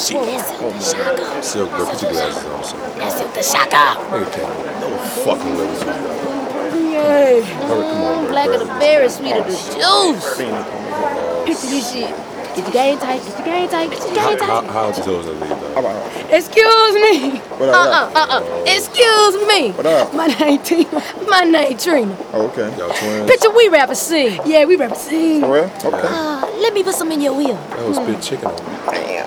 shit. Silk, bro, put your glasses on, son. That's it, the shaka. Nigga can't no fucking way with you. Yay. Hurry, come on, bro. Black of the berry, sweet of the juice. Picture this shit. Get your game tight, get your game tight, get your game tight. How old you told us to leave, though? Excuse me. What up? Excuse me. What up? My name Tina. My name Trina. Oh, okay. Y'all twins? Picture we rapper sing. Yeah, we rapper sing. For real? Okay. Let me put some in your wheel. That was spit chicken on me.